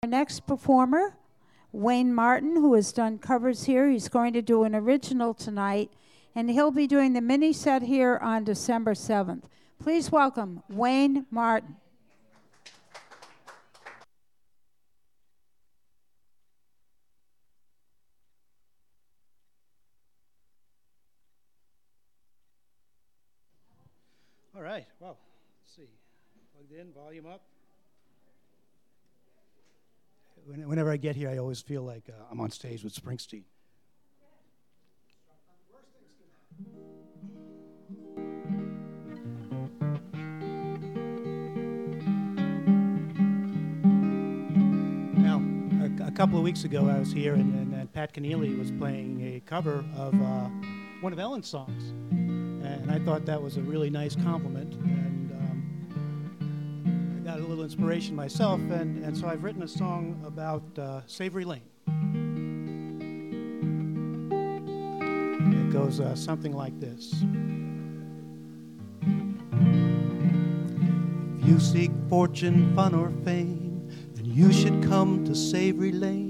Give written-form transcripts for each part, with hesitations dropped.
Our next performer, Wayne Martin, who has done covers here. He's going to do an original tonight, and he'll be doing the mini set here on December 7th. Please welcome Wayne Martin. All right, well, let's see. Plugged in, volume up. Whenever I get here, I always feel like I'm on stage with Springsteen. Now, a couple of weeks ago, I was here, and Pat Kenneally was playing a cover of one of Ellen's songs. And I thought that was a really nice compliment, and I got a little inspiration myself, and so I've written a song about Savory Lane. It goes something like this. If you seek fortune, fun, or fame, then you should come to Savory Lane.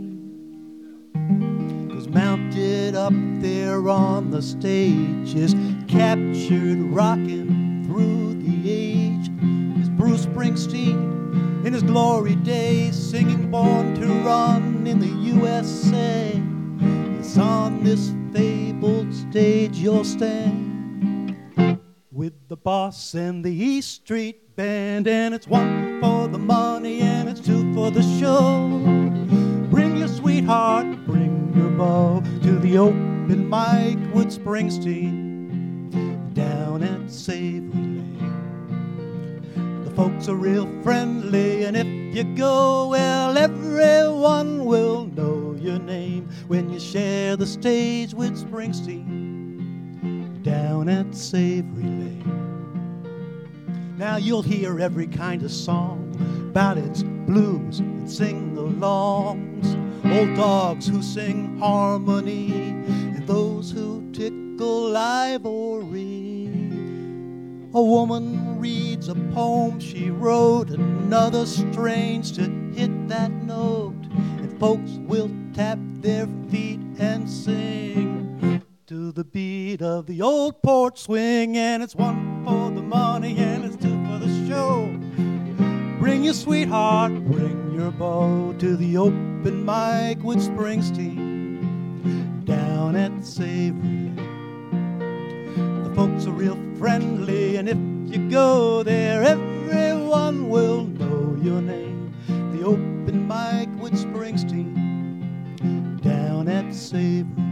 Mounted up there on the stage is captured rockin' through the age is Bruce Springsteen in his glory days, singing Born to Run in the USA. It's on this fabled stage you'll stand with the boss and the East Street Band, and it's one for the money and it's two for the show. Bring your sweetheart, bring your bow to the open mic with Springsteen down at Savory Lane. The folks are real friendly, and if you go, well, everyone will know your name when you share the stage with Springsteen down at Savory Lane. Now you'll hear every kind of song, ballads, blues, and sing-alongs, old dogs who sing harmony, and those who tickle ivory. A woman reads a poem she wrote, another strains to hit that note, and folks will tap their feet and sing to the beat of the old porch swing, and it's one for the money and it's two for the show. Bring your sweetheart, bring your beau to the open mic with Springsteen down at Savory Lane. The folks are real friendly, and if you go there, everyone will know your name. The open mic with Springsteen down at Savory Lane.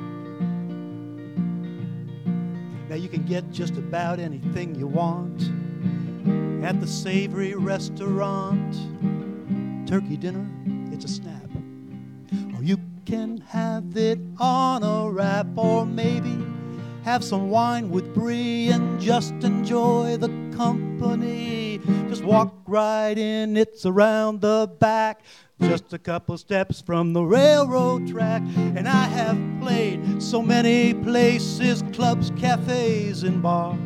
Now you can get just about anything you want at the Savory Restaurant. Turkey dinner, it's a snap. Or you can have it on a wrap, or maybe have some wine with brie and just enjoy the company. Just walk right in, it's around the back, just a couple steps from the railroad track. And I have played so many places, clubs, cafes, and bars.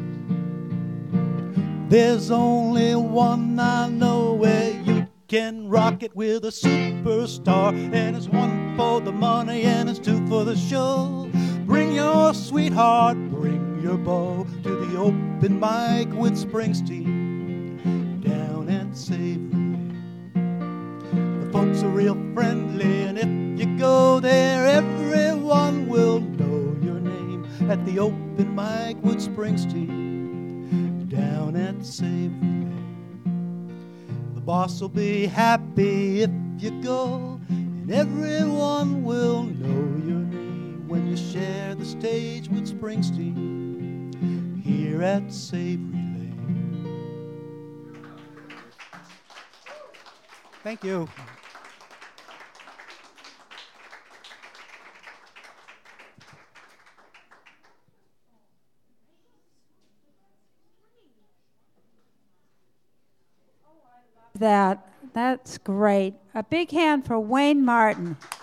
There's only one I know where you can rock it with a superstar, and it's one for the money and it's two for the show. Bring your sweetheart, bring your beau to the open mic with Springsteen down at Savory Lane. The folks are real friendly, and if you go there, everyone will know your name at the open mic with Springsteen down at Savory Lane. The boss will be happy if you go, and everyone will know your name when you share the stage with Springsteen here at Savory Lane. Thank you. That's great. A big hand for Wayne Martin.